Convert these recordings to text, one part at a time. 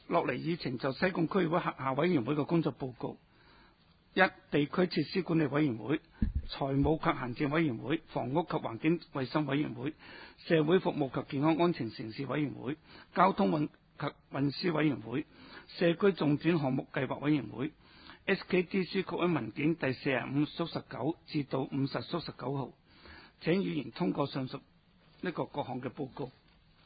落嚟議程就西貢區議會轄下委員會嘅工作報告。一、地區設施管理委員會、財務及行政委員會、房屋及環境衛生委員會、社會服務及健康安全城市委員會、交通及運輸委員會、社區重點項目計劃委員會。SKDC 各位文件第45/19至到50/19號，請議員通過上述各項嘅報告。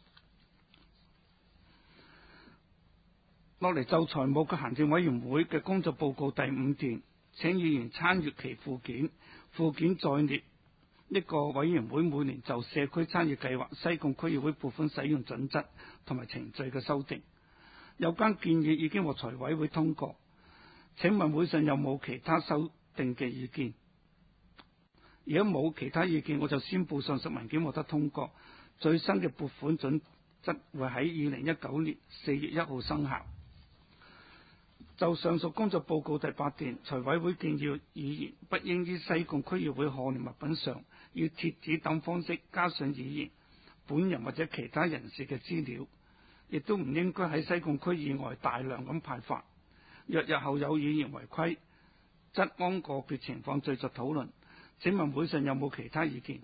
落嚟就財務及行政委員會嘅工作報告第5段，請議員參閱其附件。附件載列呢個委員會每年就社區參與計劃西貢區議會撥款使用準則同埋程序嘅修訂。有關建議已經獲財委會通過。請問會上有冇其他修訂嘅意見？如果冇其他意見，我就宣布上述文件獲得通過。最新嘅撥款準則會喺2019年4月1號生效。就上述工作報告第8段，財委會建議議員不應於西貢區議會賀年物品上以貼紙等方式加上議員本人或者其他人士嘅資料，亦都唔應該喺西貢區以外大量咁派發。若日後有議員違規，則按個別情況再作討論。請問會上有冇其他意見？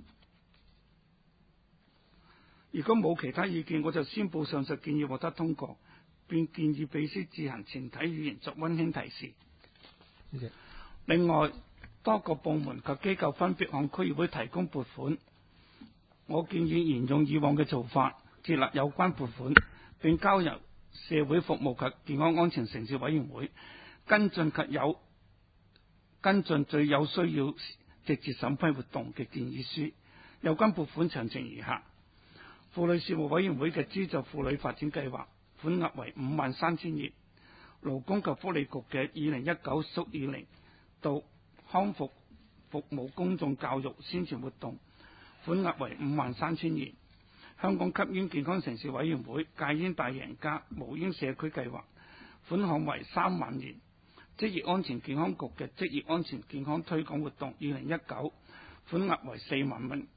如果冇其他意見，我就宣布上述建議獲得通過，並建議秘書自行全體議員作溫馨提示。另外，多個部門及機構分別向區議會提供撥款，我建議沿用以往嘅做法，設立有關撥款，並交由社會服務及健康安全城市委員會跟進最有需要直接審批活動嘅建議書。有關撥款詳情如下：婦女事務委員會嘅資助婦女發展計劃款額為53000元；勞工及福利局嘅2019縮20到康復服務公眾教育宣傳活動款額為53000元；香港吸煙健康城市委員會戒煙大贏家無煙社區計劃款項為3萬元；職業安全健康局嘅職業安全健康推廣活動2019款額為4萬蚊。